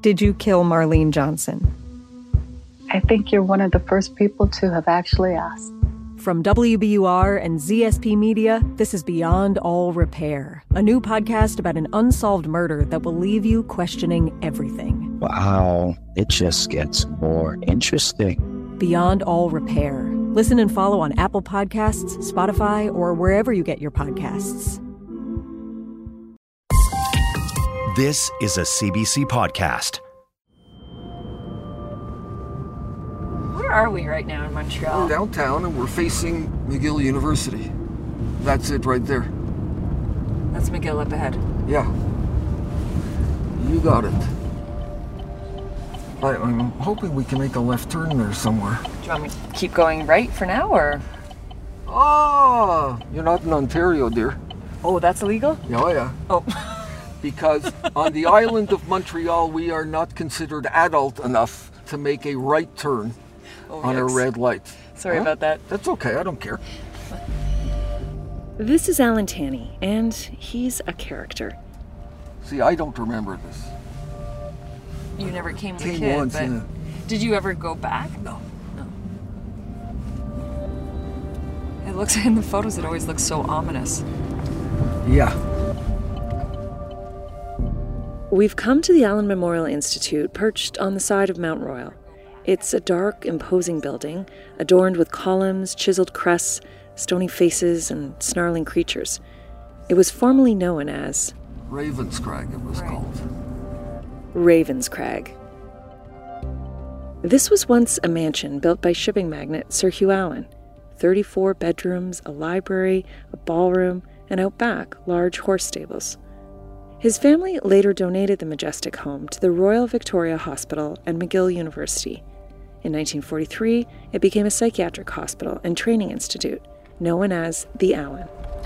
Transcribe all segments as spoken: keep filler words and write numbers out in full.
Did you kill Marlene Johnson? I think you're one of the first people to have actually asked. From W B U R and Z S P Media, this is Beyond All Repair, a new podcast about an unsolved murder that will leave you questioning everything. Wow, it just gets more interesting. Beyond All Repair. Listen and follow on Apple Podcasts, Spotify, or wherever you get your podcasts. This is a C B C podcast. Where are we right now in Montreal? We're downtown and we're facing McGill University. That's it right there. That's McGill up ahead. Yeah. You got it. I, I'm hoping we can make a left turn there somewhere. Do you want me to keep going right for now, or? Ah, you're not in Ontario, dear. Oh, that's illegal? Oh, yeah. Oh. Because on the island of Montreal, we are not considered adult enough to make a right turn oh, on yikes. a red light. Sorry huh? about that. That's okay, I don't care. This is Alan Tanney, and he's a character. See, I don't remember this. You never came as a Came kid, once, but yeah. Did you ever go back? No. No. It looks, in the photos, it always looks so ominous. Yeah. We've come to the Allen Memorial Institute, perched on the side of Mount Royal. It's a dark, imposing building, adorned with columns, chiseled crests, stony faces, and snarling creatures. It was formerly known as Ravenscrag, it was right. called. Ravenscrag. This was once a mansion built by shipping magnate Sir Hugh Allen. thirty-four bedrooms, a library, a ballroom, and out back, large horse stables. His family later donated the majestic home to the Royal Victoria Hospital and McGill University. In nineteen forty-three, it became a psychiatric hospital and training institute, known as the Allen.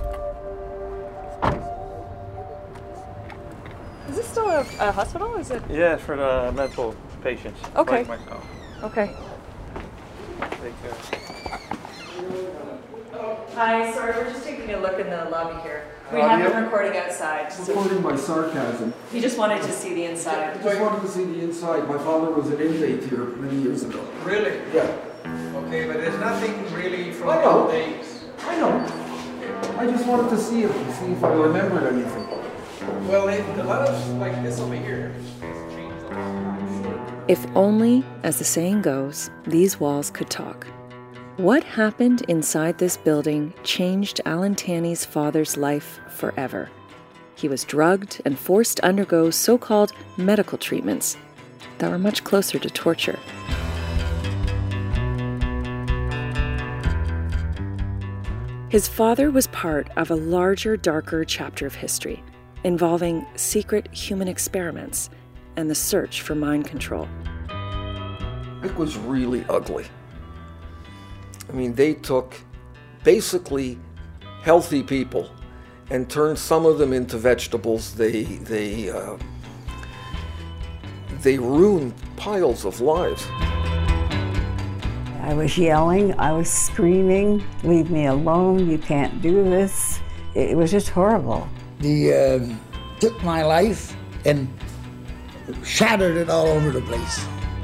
Is this still a, a hospital? Is it? Yeah, for the mental patients. Okay. Like myself. Okay. Take care. Hi, sorry, we're just taking a look in the lobby here. We Uh, have yep. been recording outside. So Recording my sarcasm. he just wanted to see the inside. I just wanted to see the inside. My father was an inmate here many years ago. Really? Yeah. Okay, but there's nothing really from I know. old days. I know. I just wanted to see it and see if I remembered anything. Well, it, a lot of like this over here has changed a lot. If only, as the saying goes, these walls could talk. What happened inside this building changed Alan Tanney's father's life forever. He was drugged and forced to undergo so-called medical treatments that were much closer to torture. His father was part of a larger, darker chapter of history involving secret human experiments and the search for mind control. It was really ugly. I mean, they took basically healthy people and turned some of them into vegetables. They they uh, they ruined piles of lives. I was yelling, I was screaming, leave me alone, you can't do this. It was just horrible. They uh, took my life and shattered it all over the place.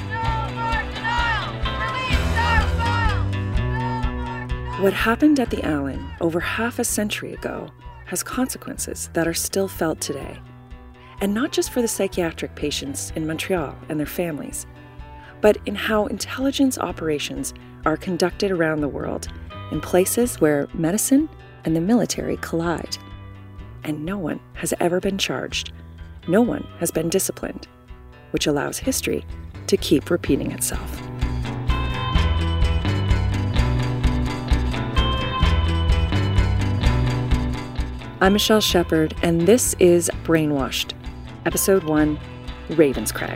What happened at the Allen over half a century ago has consequences that are still felt today. And not just for the psychiatric patients in Montreal and their families, but in how intelligence operations are conducted around the world in places where medicine and the military collide. And no one has ever been charged. No one has been disciplined, which allows history to keep repeating itself. I'm Michelle Shepard, and this is Brainwashed, Episode one, Ravenscrag.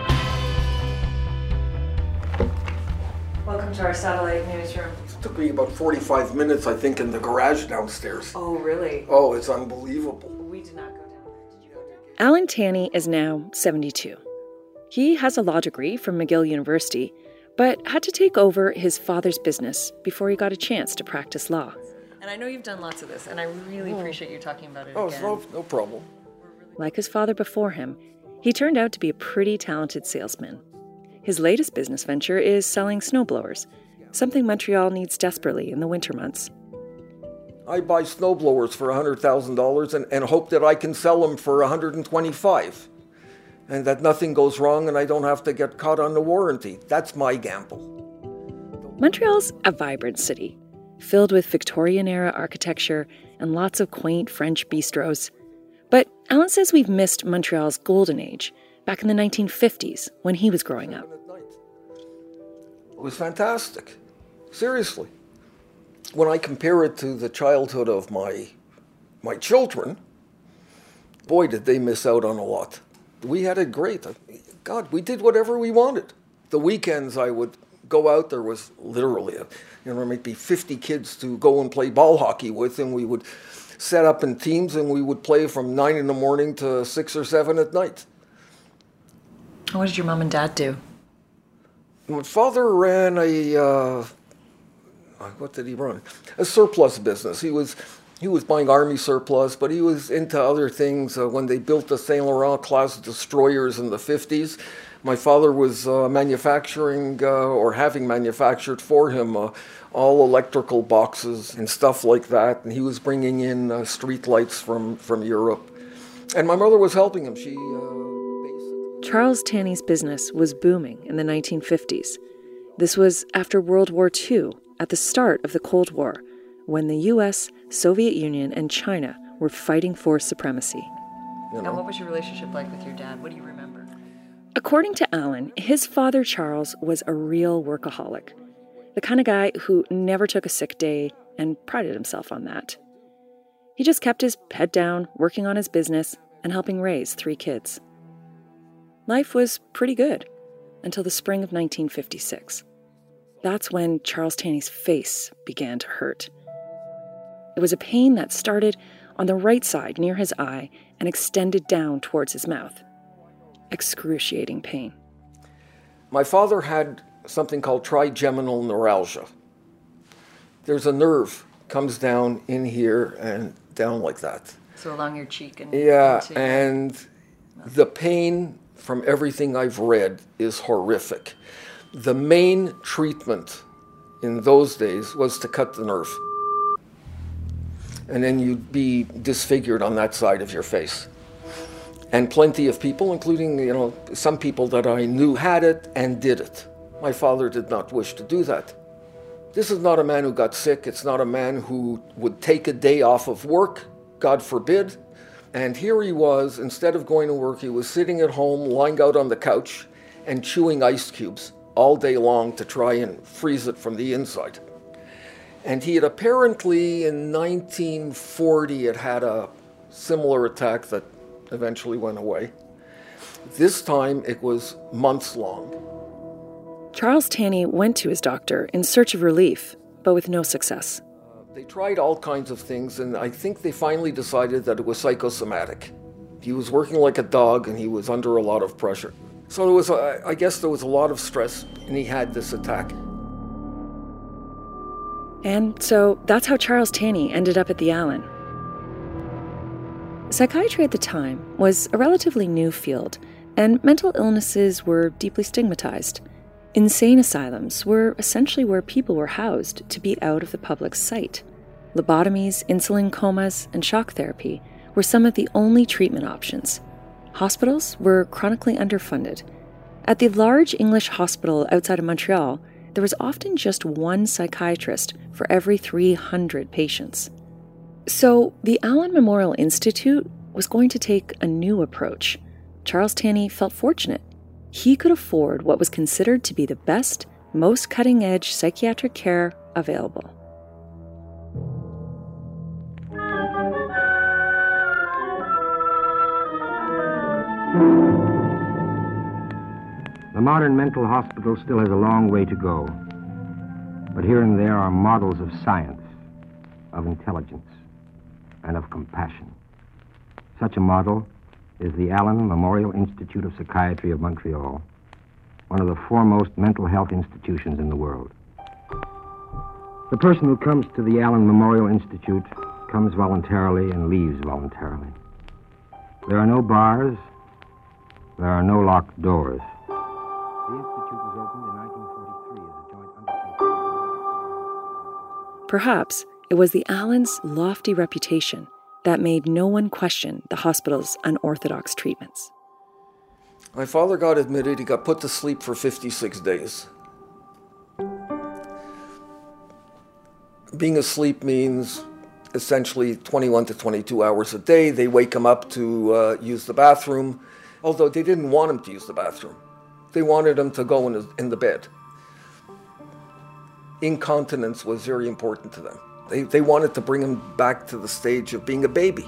Welcome to our satellite newsroom. It took me about forty-five minutes, I think, in the garage downstairs. Oh, really? Oh, it's unbelievable. We did not go down there. Did you go down there? Alan Tanney is now seventy-two. He has a law degree from McGill University, but had to take over his father's business before he got a chance to practice law. And I know you've done lots of this, and I really appreciate you talking about it Oh, again. it's no, no problem. Like his father before him, He turned out to be a pretty talented salesman. His latest business venture is selling snowblowers, something Montreal needs desperately in the winter months. I buy snowblowers for one hundred thousand dollars and, and hope that I can sell them for one hundred twenty-five thousand dollars and that nothing goes wrong and I don't have to get caught on the warranty. That's my gamble. Montreal's a vibrant city, filled with Victorian-era architecture and lots of quaint French bistros. But Alan says we've missed Montreal's golden age, back in the nineteen fifties, when he was growing up. It was fantastic. Seriously. When I compare it to the childhood of my my children, boy, did they miss out on a lot. We had it great. God, we did whatever we wanted. The weekends I would go out, there was literally, a, you know, there might be fifty kids to go and play ball hockey with, and we would set up in teams and we would play from nine in the morning to six or seven at night. What did your mom and dad do? My father ran a, uh, what did he run? A surplus business. He was he was buying army surplus, but he was into other things. Uh, when they built the Saint Laurent class destroyers in the fifties, my father was uh, manufacturing uh, or having manufactured for him uh, all electrical boxes and stuff like that, and he was bringing in uh, street lights from, from Europe. And my mother was helping him. She. Uh, Charles Tanney's business was booming in the nineteen fifties. This was after World War Two, at the start of the Cold War, when the U S, Soviet Union, and China were fighting for supremacy. You know? And what was your relationship like with your dad? What do you remember? According to Alan, his father, Charles, was a real workaholic, the kind of guy who never took a sick day and prided himself on that. He just kept his head down, working on his business and helping raise three kids. Life was pretty good until the spring of nineteen fifty-six. That's when Charles Tanney's face began to hurt. It was a pain that started on the right side near his eye and extended down towards his mouth. Excruciating pain. My father had something called trigeminal neuralgia. There's a nerve comes down in here and down like that. So along your cheek and yeah, and the pain from everything I've read is horrific. The main treatment in those days was to cut the nerve. And then you'd be disfigured on that side of your face. And plenty of people, including, you know, some people that I knew had it and did it. My father did not wish to do that. This is not a man who got sick. It's not a man who would take a day off of work, God forbid. And here he was, instead of going to work, he was sitting at home, lying out on the couch and chewing ice cubes all day long to try and freeze it from the inside. And he had apparently, in nineteen forty, had had a similar attack that eventually went away. This time, it was months long. Charles Tanney went to his doctor in search of relief, but with no success. They tried all kinds of things, and I think they finally decided that it was psychosomatic. He was working like a dog, and he was under a lot of pressure. So there was, a, I guess there was a lot of stress, and he had this attack. And so that's how Charles Tanney ended up at the Allen. Psychiatry at the time was a relatively new field, and mental illnesses were deeply stigmatized. Insane asylums were essentially where people were housed to be out of the public sight. Lobotomies, insulin comas, and shock therapy were some of the only treatment options. Hospitals were chronically underfunded. At the large English hospital outside of Montreal, there was often just one psychiatrist for every three hundred patients. So the Allen Memorial Institute was going to take a new approach. Charles Tanney felt fortunate. He could afford what was considered to be the best, most cutting-edge psychiatric care available. The modern mental hospital still has a long way to go, but here and there are models of science, of intelligence, and of compassion. Such a model is the Allen Memorial Institute of Psychiatry of Montreal, one of the foremost mental health institutions in the world. The person who comes to the Allen Memorial Institute comes voluntarily and leaves voluntarily. There are no bars, There are no locked doors. The Institute was opened in nineteen forty-three as a joint undertaking. Perhaps it was the Allens' lofty reputation that made no one question the hospital's unorthodox treatments. My father got admitted. He got put to sleep for fifty-six days. Being asleep means essentially twenty-one to twenty-two hours a day. They wake him up to uh, use the bathroom, although they didn't want him to use the bathroom. They wanted him to go in, his, in the bed. Incontinence was very important to them. They, they wanted to bring him back to the stage of being a baby.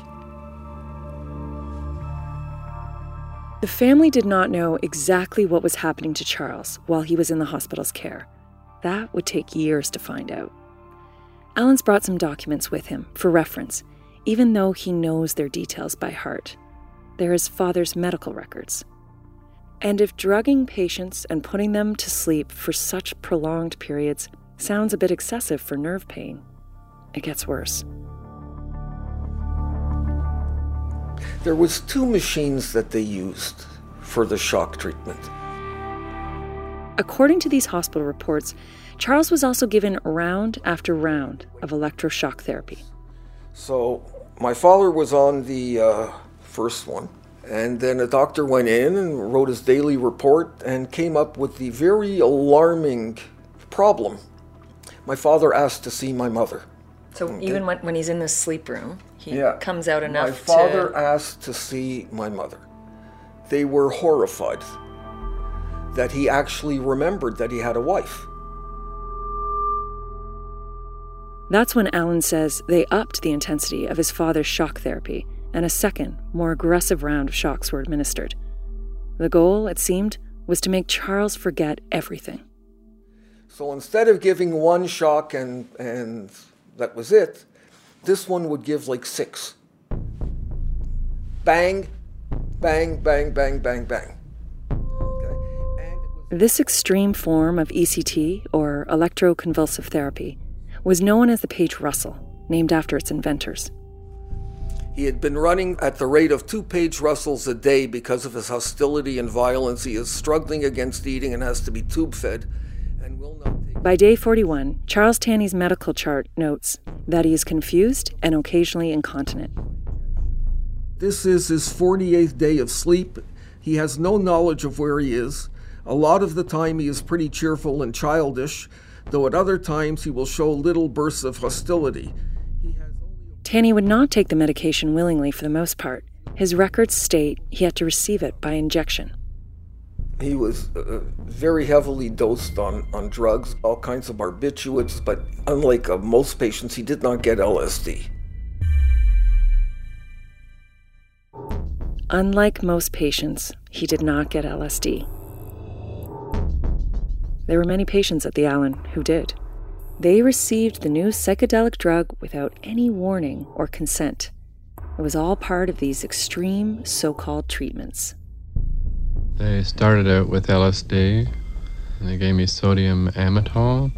The family did not know exactly what was happening to Charles while he was in the hospital's care. That would take years to find out. Allen's brought some documents with him for reference, even though he knows their details by heart. They're his father's medical records. And if drugging patients and putting them to sleep for such prolonged periods sounds a bit excessive for nerve pain, it gets worse. There was two machines that they used for the shock treatment. According to these hospital reports, Charles was also given round after round of electroshock therapy. So my father was on the uh, first one, and then a doctor went in and wrote his daily report and came up with the very alarming problem. My father asked to see my mother. So Okay. even when, when he's in the sleep room, he Yeah. comes out enough My father to... asked to see my mother. They were horrified that he actually remembered that he had a wife. That's when Allen says they upped the intensity of his father's shock therapy, and a second, more aggressive round of shocks were administered. The goal, it seemed, was to make Charles forget everything. So instead of giving one shock and, and that was it, this one would give like six. Bang, bang, bang, bang, bang, bang. This extreme form of E C T, or electroconvulsive therapy, was known as the Page Russell, named after its inventors. He had been running at the rate of two Page Russells a day because of his hostility and violence. He is struggling against eating and has to be tube-fed. And will not take... By day forty-one, Charles Tanney's medical chart notes that he is confused and occasionally incontinent. This is his forty-eighth day of sleep. He has no knowledge of where he is. A lot of the time he is pretty cheerful and childish, though at other times he will show little bursts of hostility. Tanney would not take the medication willingly for the most part. His records state he had to receive it by injection. He was uh, very heavily dosed on, on drugs, all kinds of barbiturates, but unlike uh, most patients, he did not get L S D. Unlike most patients, he did not get L S D. There were many patients at the Allen who did. They received the new psychedelic drug without any warning or consent. It was all part of these extreme so-called treatments. They started out with L S D, and they gave me sodium amytal.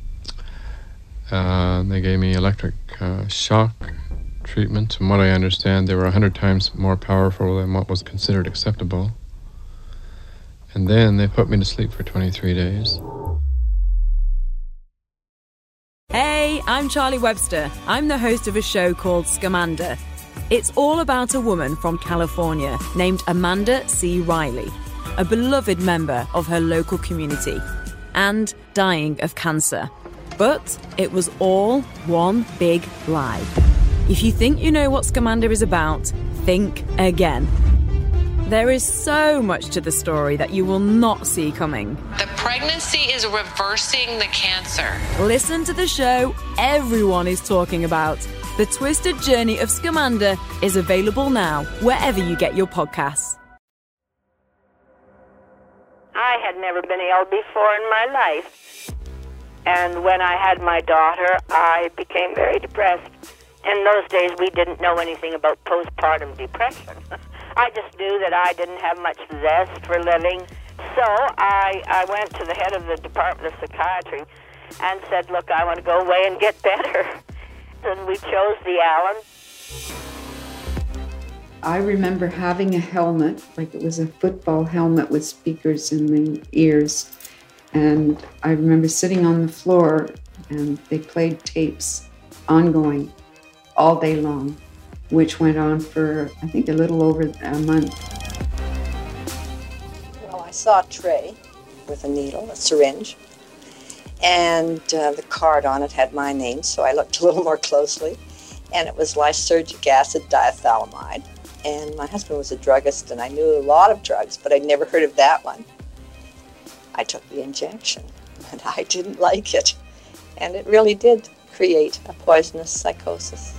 Uh, they gave me electric uh, shock treatment. From what I understand, they were one hundred times more powerful than what was considered acceptable. And then they put me to sleep for twenty-three days. Hey, I'm Charlie Webster. I'm the host of a show called Scamander. It's all about a woman from California named Amanda C. Riley, a beloved member of her local community, and dying of cancer. But it was all one big lie. If you think you know what Scamander is about, think again. There is so much to the story that you will not see coming. The pregnancy is reversing the cancer. Listen to the show everyone is talking about. The Twisted Journey of Scamander is available now, wherever you get your podcasts. I had never been ill before in my life. And when I had my daughter, I became very depressed. In those days, we didn't know anything about postpartum depression. I just knew that I didn't have much zest for living. So I, I went to the head of the Department of Psychiatry and said, look, I want to go away and get better. And we chose the Allen. I remember having a helmet, like it was a football helmet with speakers in the ears. And I remember sitting on the floor and they played tapes ongoing all day long, which went on for, I think, a little over a month. Well, I saw a tray with a needle, a syringe, and uh, the card on it had my name, so I looked a little more closely, and it was lysergic acid diethylamide. And my husband was a druggist, and I knew a lot of drugs, but I'd never heard of that one. I took the injection, and I didn't like it, and it really did create a poisonous psychosis.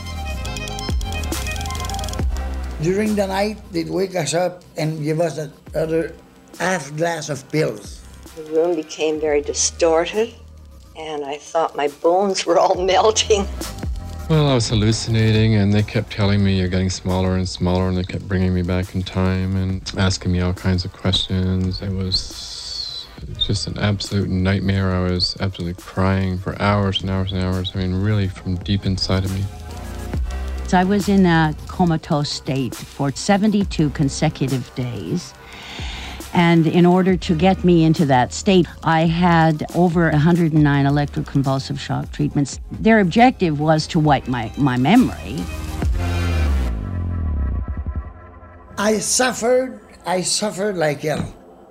During the night, they'd wake us up and give us another half glass of pills. The room became very distorted, and I thought my bones were all melting. Well, I was hallucinating, and they kept telling me you're getting smaller and smaller, and they kept bringing me back in time and asking me all kinds of questions. It was just an absolute nightmare. I was absolutely crying for hours and hours and hours. I mean, really from deep inside of me. I was in a comatose state for seventy-two consecutive days. And in order to get me into that state, I had over one hundred nine electroconvulsive shock treatments. Their objective was to wipe my, my memory. I suffered, I suffered like hell.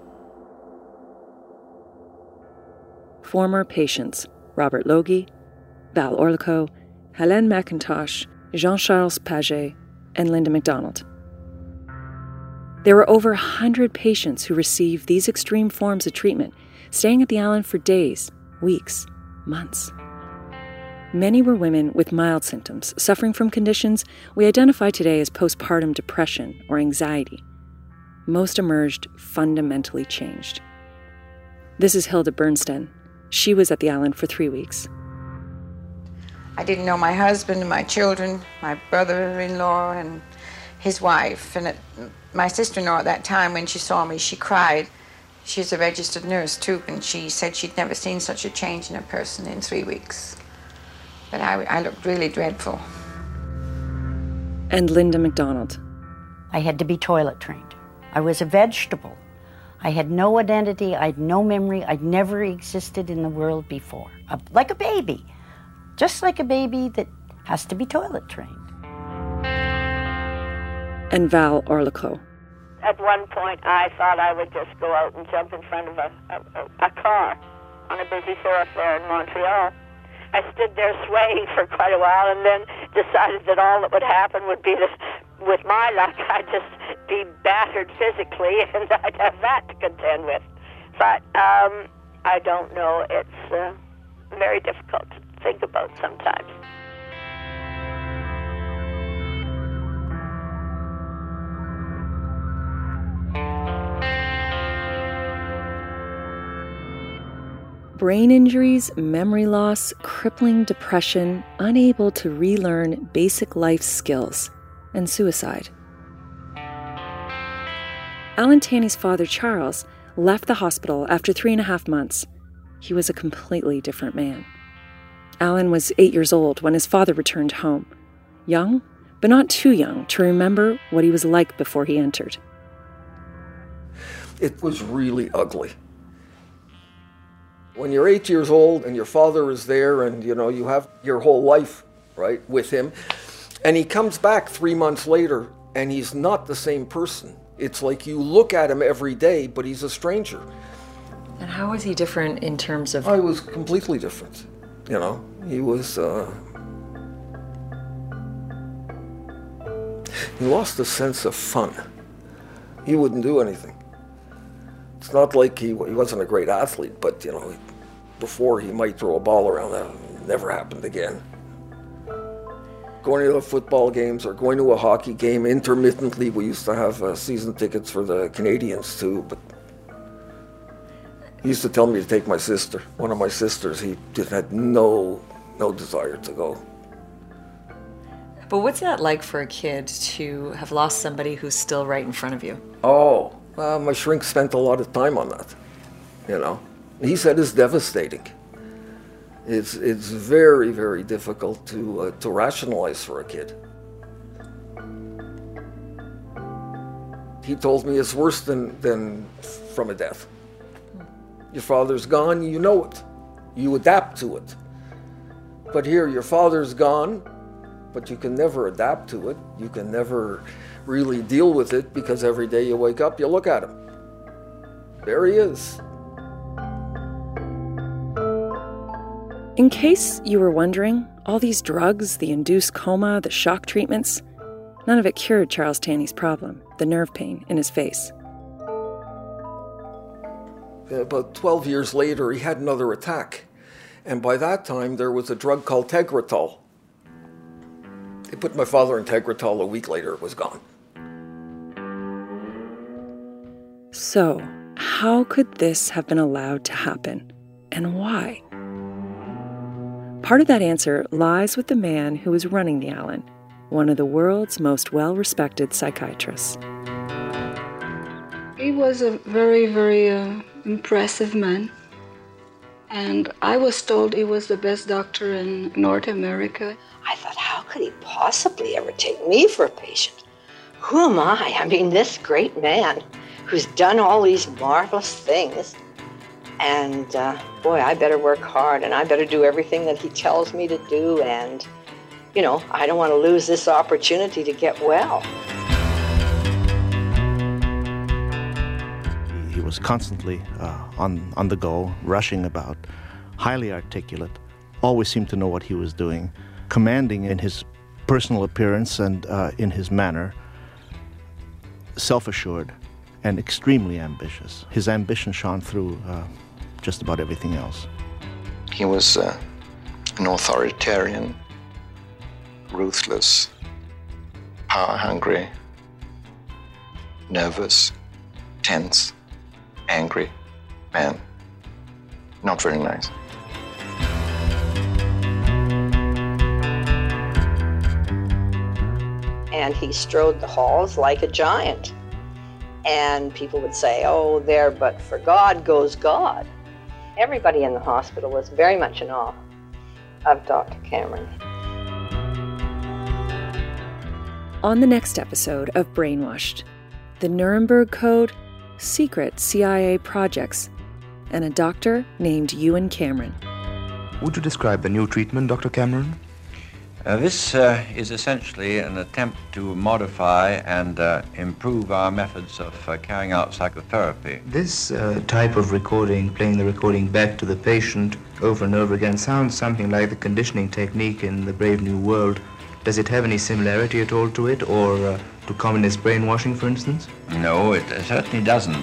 Former patients Robert Logie, Val Orlico, Helene McIntosh, Jean-Charles Paget, and Linda McDonald. There were over one hundred patients who received these extreme forms of treatment, staying at the Allen for days, weeks, months. Many were women with mild symptoms, suffering from conditions we identify today as postpartum depression or anxiety. Most emerged fundamentally changed. This is Hilda Bernstein. She was at the Allen for three weeks. I didn't know my husband and my children, my brother-in-law and his wife. And it, my sister-in-law at that time, when she saw me, she cried. She's a registered nurse too, and she said she'd never seen such a change in a person in three weeks. But I, I looked really dreadful. And Linda McDonald. I had to be toilet trained. I was a vegetable. I had no identity, I had no memory, I'd never existed in the world before. A, like a baby. Just like a baby that has to be toilet trained. And Val Orlico. At one point, I thought I would just go out and jump in front of a, a, a car on a busy thoroughfare in Montreal. I stood there swaying for quite a while and then decided that all that would happen would be that, with my luck, I'd just be battered physically and I'd have that to contend with. But um, I don't know. It's uh, very difficult to think about sometimes. Brain injuries, memory loss, crippling depression, unable to relearn basic life skills, and suicide. Alan Tanney's father, Charles, left the hospital after three and a half months. He was a completely different man. Alan was eight years old when his father returned home, young, but not too young to remember what he was like before he entered. It was really ugly. When you're eight years old and your father is there and, you know, you have your whole life, right, with him, and he comes back three months later and he's not the same person. It's like you look at him every day, but he's a stranger. And how was he different in terms of... I was completely different, you know. He was... Uh, he lost a sense of fun. He wouldn't do anything. It's not like he, he wasn't a great athlete, but, you know, before he might throw a ball around. That never happened again. Going to the football games or going to a hockey game, intermittently, we used to have uh, season tickets for the Canadians too, but he used to tell me to take my sister. One of my sisters, he just had no, no desire to go. But what's that like for a kid to have lost somebody who's still right in front of you? Oh, well, my shrink spent a lot of time on that, you know. He said it's devastating. It's it's very, very difficult to uh, to rationalize for a kid. he told me it's worse than, than from a death. Your father's gone, you know it. You adapt to it. But here, your father's gone, but you can never adapt to it. You can never really deal with it because every day you wake up, you look at him. There he is. In case you were wondering, all these drugs, the induced coma, the shock treatments, none of it cured Charles Tanney's problem, the nerve pain in his face. About twelve years later, he had another attack. And by that time, there was a drug called Tegretol. They put my father in Tegretol. A week later, it was gone. So, how could this have been allowed to happen? And why? Part of that answer lies with the man who was running the Allen, one of the world's most well-respected psychiatrists. He was a very, very uh, impressive man. And I was told he was the best doctor in North America. I thought, how could he possibly ever take me for a patient? Who am I? I mean, this great man who's done all these marvelous things. And uh, boy, I better work hard and I better do everything that he tells me to do. And, you know, I don't want to lose this opportunity to get well. He was constantly uh, on, on the go, rushing about, highly articulate, always seemed to know what he was doing, commanding in his personal appearance and uh, in his manner, self-assured, and extremely ambitious. His ambition shone through uh, just about everything else. He was uh, an authoritarian, ruthless, power-hungry, nervous, tense, angry man. Not very nice. And he strode the halls like a giant. And people would say, oh, there but for God goes God. Everybody in the hospital was very much in awe of Doctor Cameron. On the next episode of Brainwashed, the Nuremberg Code, secret C I A projects, and a doctor named Ewan Cameron. Would you describe the new treatment, Doctor Cameron? Uh, this uh, is essentially an attempt to modify and uh, improve our methods of uh, carrying out psychotherapy. This uh, type of recording, playing the recording back to the patient over and over again, sounds something like the conditioning technique in the Brave New World. Does it have any similarity at all to it, or uh, to communist brainwashing, for instance? No, it uh, certainly doesn't.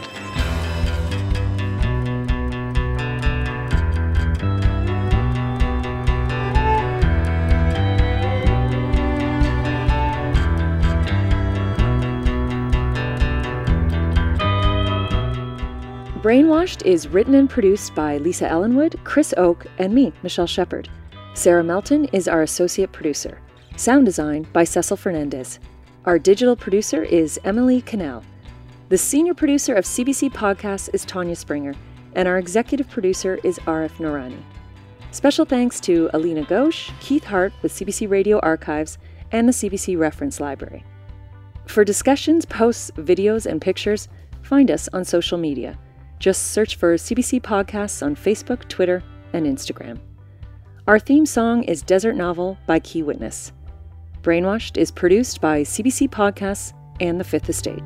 Brainwashed is written and produced by Lisa Ellenwood, Chris Oake, and me, Michelle Shepard. Sarah Melton is our associate producer. Sound design by Cecil Fernandez. Our digital producer is Emily Cannell. The senior producer of C B C Podcasts is Tanya Springer, and our executive producer is Arif Noorani. Special thanks to Alina Ghosh, Keith Hart with C B C Radio Archives, and the C B C Reference Library. For discussions, posts, videos, and pictures, find us on social media. Just search for C B C Podcasts on Facebook, Twitter, and Instagram. Our theme song is Desert Novel by Key Witness. Brainwashed is produced by C B C Podcasts and The Fifth Estate.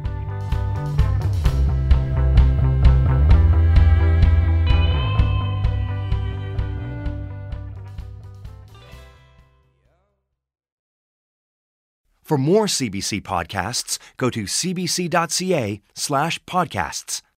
For more C B C podcasts, go to cbc.ca slash podcasts.